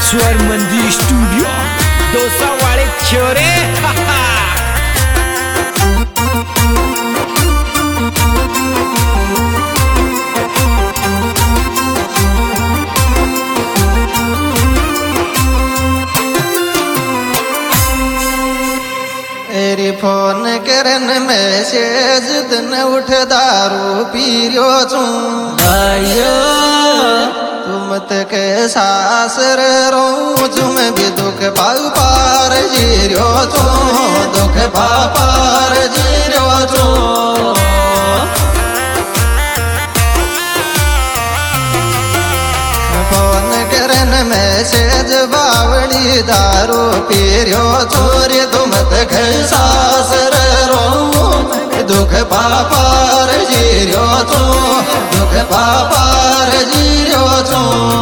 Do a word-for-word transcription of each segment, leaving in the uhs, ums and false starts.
स्वर मंदिर स्टूडियो डोसा वाले छोरे। एरी फोन करन मैसेज दिन उठ दारू पीरियो छू आयो तुम तक सासर रो छू मैं भी दुख पाऊ पार जीरो छू दुख पा पार जीरो छू। फोन करन मैसेज बावड़ी दारू पीरियो छोरी तुम तक सासर रो दुख पापार जीरो छो दुख पापार जीरो छो।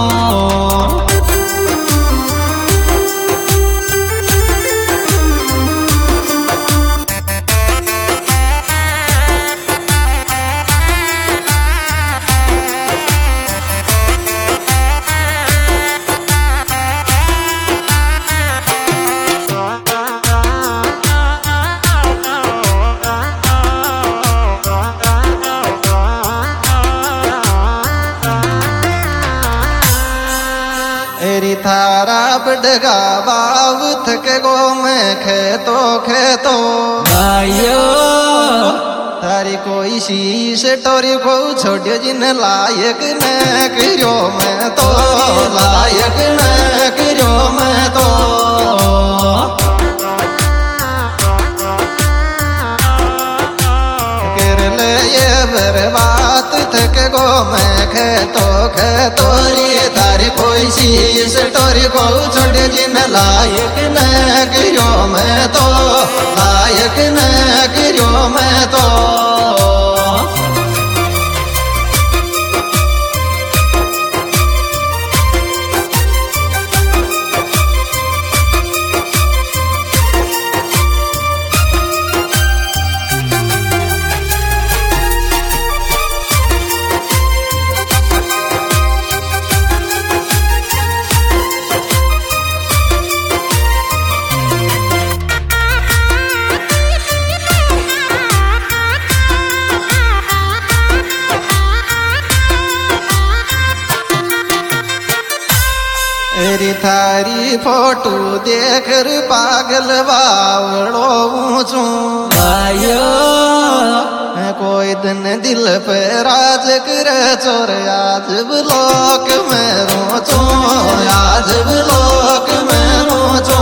एरी थारा बडगा बाव थक गो मैं खेतो खेतो आयो थारी कोई शीश टोरी को छोड़ियो जिन लायक न करियो मैं तो लायक न करियो मैं तो। कर ले ये बर्बाद थक गो मैं खेतो खेतो रे थारी कोई शीश टोरी को छोड़ जिन लायक न करियो मैं तो लायक न करियो मैं तो। एरी थारी फोटो देखर पागल बावड़ो छू आयो कोई दिन दिल पे राज कर चोर आज ब्लॉक में रो छो आज ब्लॉक में रो छो।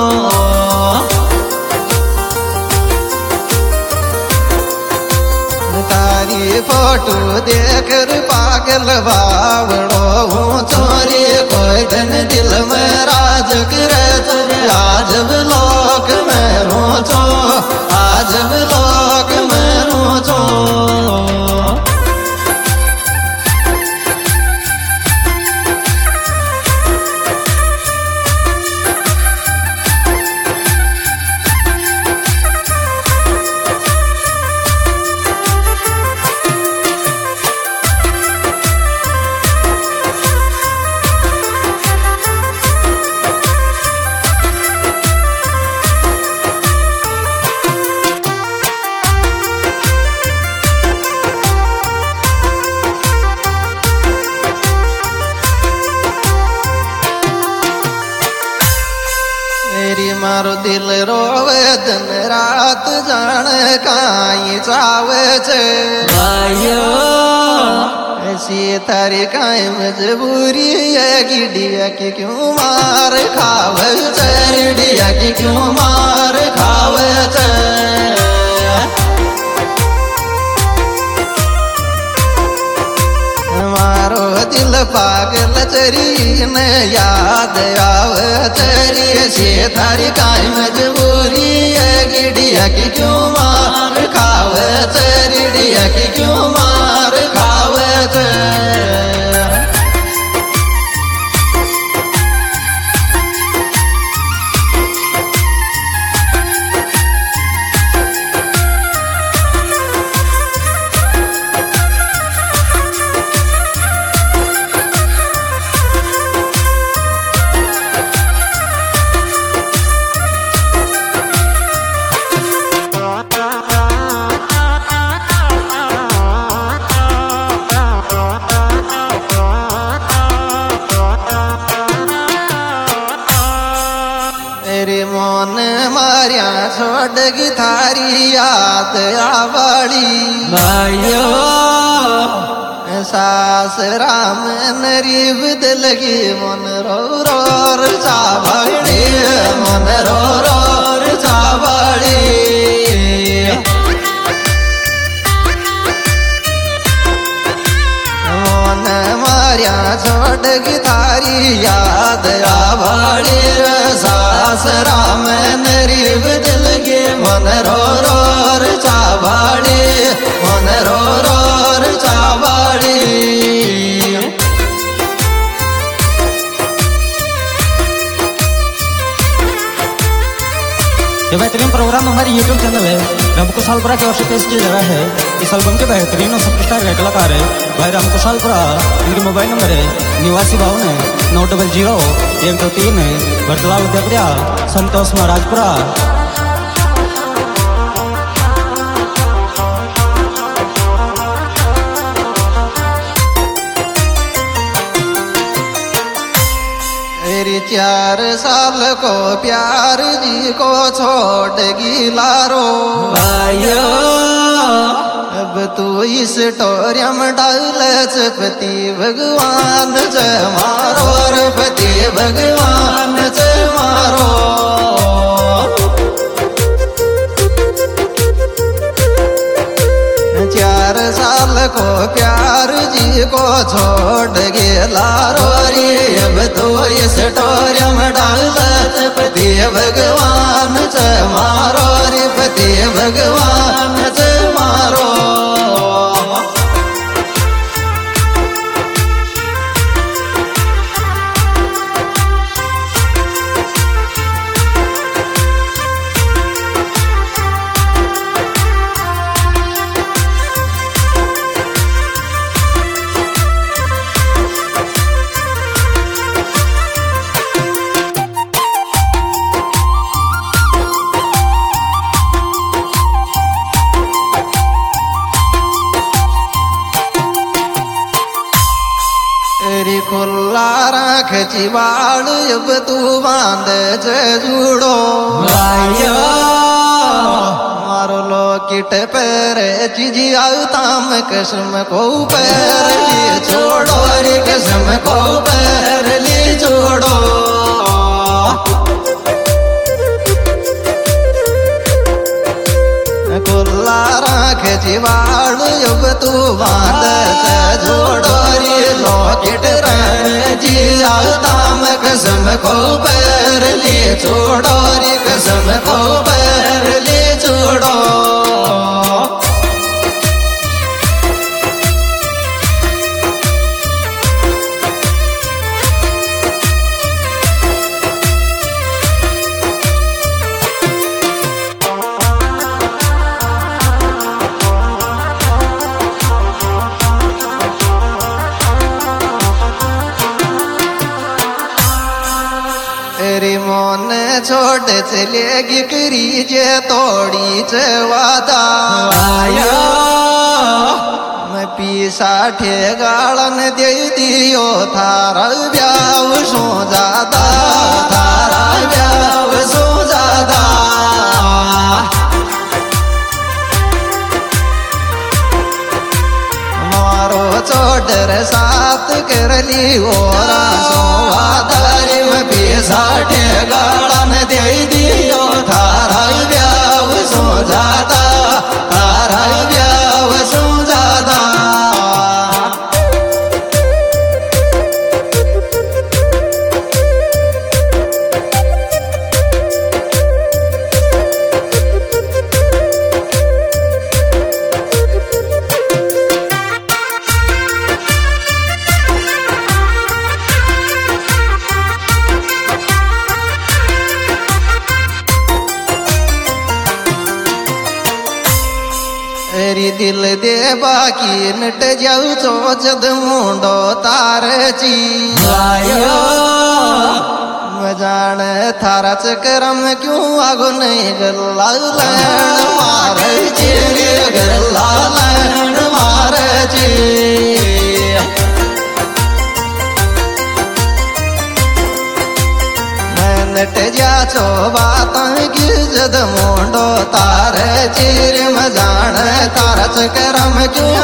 तारी फोटो देखर पागल बावड़ो चोरी कोई दिन दिल में राज करे आज ब्लॉक में रो छो आज ब्लॉक में रो छो। मारो दिल रोवे दिन रात जान काई चावे छे आयो ऐसी थारी काई मजबूरी है गिडिया की क्यों मार खावे छे गिडिया की क्यों मार खावे छे। मारो दिल पागल चरी ने याद आवे चरी से थारी काई मजबूरी है गिडिया की क्यों मार खावे चरिडिया की क्यों मार खावे चे। छोड़गी थारी याद आवड़ी भाइयो सास राम नरी बदलगी मन रो रो चावड़ी मन रो रो चावड़ी मन मारिया छोड़गी थारी याद आवड़ी सास राम नरी बदलगी मन रो रो चावड़ी मन रो रो चावड़ी ये बेहतरीन प्रोग्राम हमारी यूट्यूब चैनल है रामकुशालपुरा के वर्ष पेश किया जा रहा है। इस एल्बम के बेहतरीन और सुपरस्टार गायक कलाकार है भाई रामकुशालपुरा। इनके मोबाइल नंबर है निवासी बावन है नौ डबल जीरो एक दो तीन है बरतला उदयपुरा संतोष महाराजपुरा। मेरी चार साल को प्यार जी को छोड़ गिलारो भाइयो अब तू इस टोरिया में डाल पति भगवान च मारो रे पति भगवान च मारो। चार साल को प्यार जी को छोड़ गेला रे अब तो इस टोरिया में डाल पति भगवान च मारो रे पति भगवान च मारो। खुला राख चिवाड़ अब तू बांध जुड़ो भाइयो मारो लो किट पैर चिजी ताम कसम को पैर ले छोड़ो रे कसम को पैर ले छोड़ो। खुला राख चिवाड़ अब तू बांध जोड़ो रे लॉकेट जी दाम कसम को पैर ले छोड़ो रे कसम को पैर ले छोड़ो। तेरी मोन छोड़ चलेगी करी जे तोड़ी चवादा भाइयो मैं पीसा ठे गालन दे दियो थारा ब्याव सो जादा थारा ब्याव सो जादा। मारो चोडर साथ कर ली ओरा सोवादारी में पीसा ठे गालन दे दियो थारा ब्याव सो जादा थारा ब्याव सो जादा। तेरी दिल दे बाकी नट जाऊ चो जद मुंडो तार ची भाइयो मजान थारा चक्रम क्यों आगो नहीं गल्ला लैन मार ची रे गल्ला लैन मार ची। नट जा चो बात की जद मोंडो तारे चीर में जाने तारा चक्कर में क्यों